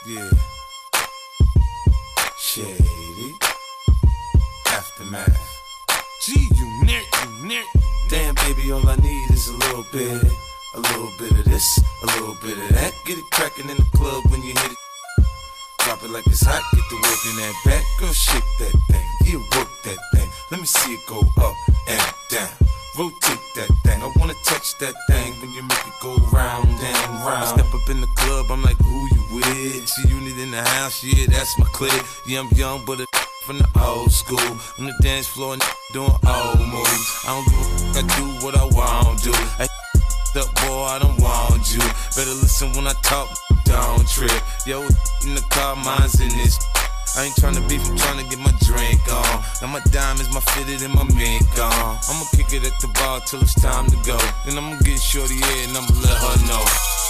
Yeah. Shady. Aftermath. Gee, you near. Damn, baby, all I need is a little bit of this, a little bit of that. Get it crackin' in the club when you hit it. Drop it like it's hot, get the work in that back. Girl, shake that thing, yeah, work that thing. Let me see it go up and down. Rotate that thing, I wanna touch that thing when you make it go round and round. I step up in the club, I'm like, who you with? G-Unit in the house, yeah, that's my clique. Yeah, I'm young, but from the old school. On the dance floor and doing old moves. I don't give a fuck, I do what I want to. I up, boy, I don't want you. Better listen when I talk, don't trip. Yo, in the car, mine's in this. I ain't tryna beef, I'm tryna get my drink on. Now my diamonds, my fitted, and my mink on. I'ma kick it at the bar till it's time to go. Then I'ma get shorty in and I'ma let her know.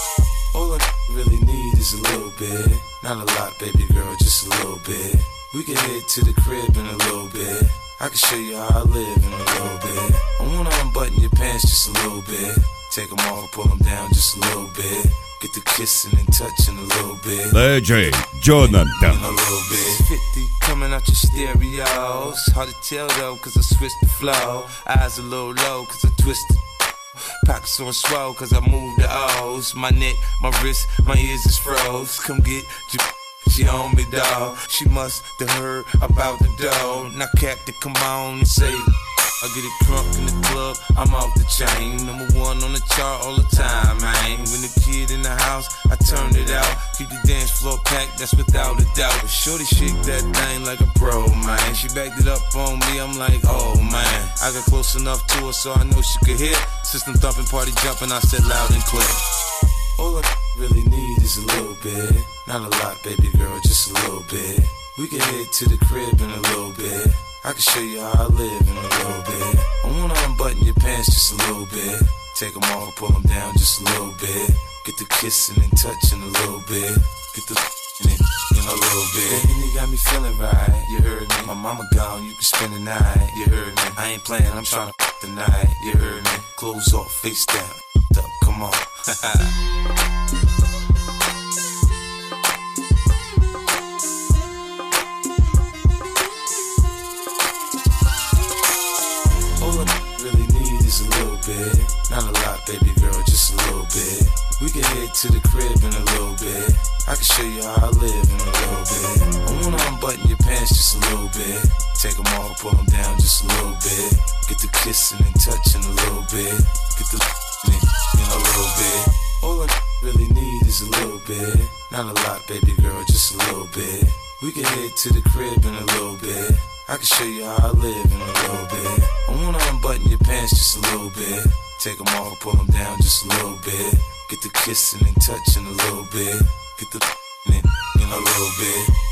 All I really need is a little bit. Not a lot, baby girl, just a little bit. We can head to the crib in a little bit. I can show you how I live in a little bit. I wanna unbutton your pants just a little bit. Take them off, pull them down just a little bit. Get the kissing and touching a little bit. DJ Jonathan. In a little bit. 50 coming out your stereos. Hard to tell though, cause I switched the flow. Eyes a little low, cause I twisted. Pockets on swell, cause I moved the O's. My neck, my wrist, my ears is froze. Come get your. She on me, dawg. She must have heard about the dough. Now, Captain, come on and say, I get it crunk in the club, I'm off the chain. Number one on the chart all the time, man. When the kid in the house, I turned it out. Keep the dance floor packed, that's without a doubt. But shorty shake that thing like a pro, man. She backed it up on me, I'm like, oh, man. I got close enough to her so I know she could hear. System thumping, party jumping, I said loud and clear. All I really need is a little bit. Not a lot, baby girl, just a little bit. We can head to the crib in a little bit. I can show you how I live in a little bit. I wanna unbutton your pants just a little bit. Take them off, pull them down just a little bit. Get the kissing and touching a little bit. Get the in a little bit. And you got me feeling right, you heard me. My mama gone, you can spend the night, you heard me. I ain't playing, I'm trying to the night, you heard me. Clothes off, face down, up, come on. All I really need is a little bit. Not a lot, baby girl, just a little bit. We can head to the crib in a little bit. I can show you how I live in a little bit. I wanna unbutton your pants just a little bit. Take them off, pull them down just a little bit. Get the kissing and touching a little bit. Get the in a little bit. All I really need is a little bit. Not a lot, baby girl, just a little bit. We can head to the crib in a little bit. I can show you how I live in a little bit. I wanna unbutton your pants just a little bit. Take them off, pull them down just a little bit. Get the kissing and touching a little bit. Get the in a little bit.